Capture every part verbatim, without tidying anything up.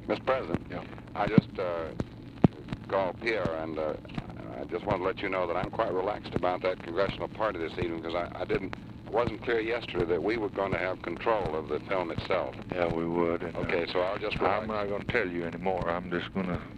Mister President, Yeah. I just uh, called Pierre, and uh, I just want to let you know that I'm quite relaxed about that congressional party this evening because I, I didn't, it wasn't clear yesterday that we were going to have control of the film itself. Yeah, we would. And, Okay, uh, so I'll just relax. I'm not going to tell you anymore. I'm just going to...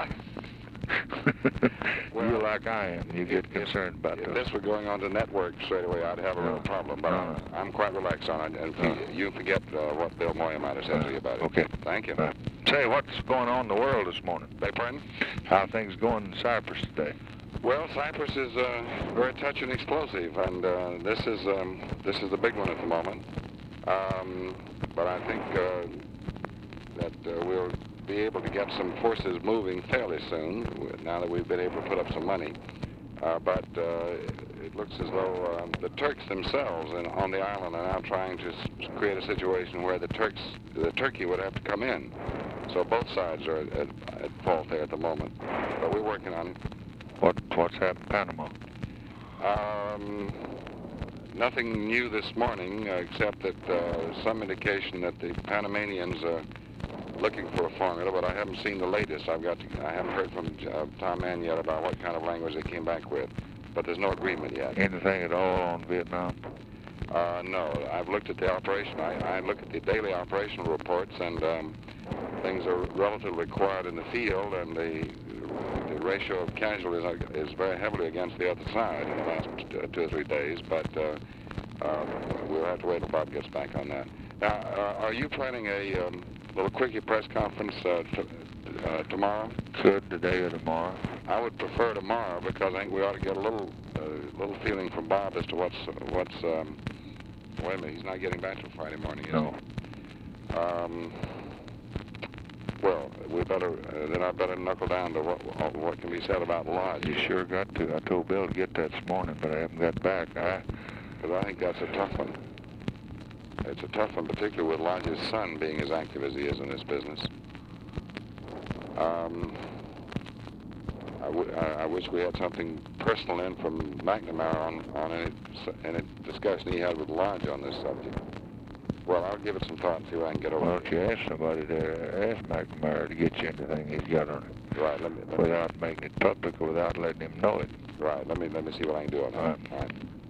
Well, You're like I am. You get if, concerned about if those. this were going on to network straight away, I'd have a No. little problem. But No, I'm, no. I'm quite relaxed on it. And No. you, you forget uh, what Bill Moyer might have said Uh, to you about it. okay. Thank you. Uh, Say, what's going on in the world this morning? Beg pardon? How are things going in Cyprus today? Well, Cyprus is uh, very touch and explosive, and uh, this is um, this is the big one at the moment. Um, but I think uh, that uh, we'll be able to get some forces moving fairly soon, now that we've been able to put up some money. Uh, but uh, it looks as though uh, the Turks themselves in, on the island are now trying to s create a situation where the Turks, the Turkey would have to come in. So both sides are at, at fault there at the moment. But we're working on it. What What's happened in Panama? Um, nothing new this morning, uh, except that uh, some indication that the Panamanians are looking for a formula, but I haven't seen the latest. I've got to, I haven't heard from uh, Tom Mann yet about what kind of language they came back with, but there's no agreement yet. Anything at all on Vietnam? Uh, no, I've looked at the operation. I, I look at the daily operational reports, and um, things are relatively quiet in the field, and the the ratio of casualties is very heavily against the other side in the last two or three days, but uh, uh, we'll have to wait until Bob gets back on that. Now, uh, are you planning a um, little quickie press conference uh, t uh, tomorrow? Could today or tomorrow. I would prefer tomorrow because I think we ought to get a little uh, little feeling from Bob as to what's what's. Um, wait a minute, he's not getting back till Friday morning, is No. he? Um, well, we better uh, then I better knuckle down to what what can be said about Lodge. You sure got to. I told Bill to get that this morning, but I haven't got back. I, Because I think that's a tough one. It's a tough one, particularly with Lodge's son being as active as he is in this business. Um, I, w I, I wish we had something personal in from McNamara on, on any, any discussion he had with Lodge on this subject. Well, I'll give it some thought and see what I can get over. why don't you ask somebody to ask McNamara to get you anything he's got on it, Right, let me, let me, without making it public or without letting him know it. right, let me, let me see what I can do on that. All right. All right.